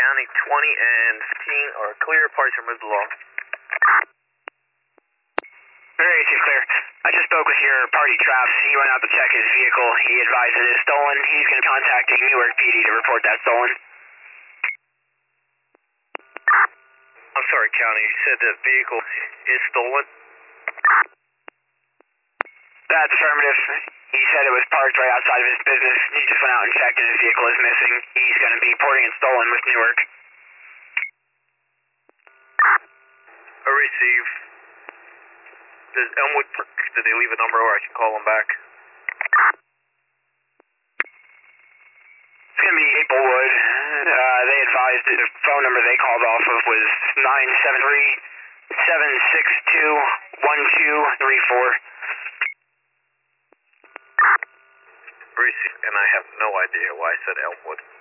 County 20 and 15 are clear. Parties are moved along. Very easy, clear. I just spoke with your party, Traps. He went out to check his vehicle. He advised it is stolen. He's going to contact the Newark PD to report that stolen. I'm sorry, County. You said the vehicle is stolen? That's affirmative. He said it was parked right outside of his business. He just went out and checked and his vehicle is missing. He's going to be reporting it stolen with Newark. I receive. Does Elmwood, did they leave a number or I can call them back? It's going to be Maplewood. They advised that the phone number they called off of was 973-762-1234. And I have no idea why I said Elmwood.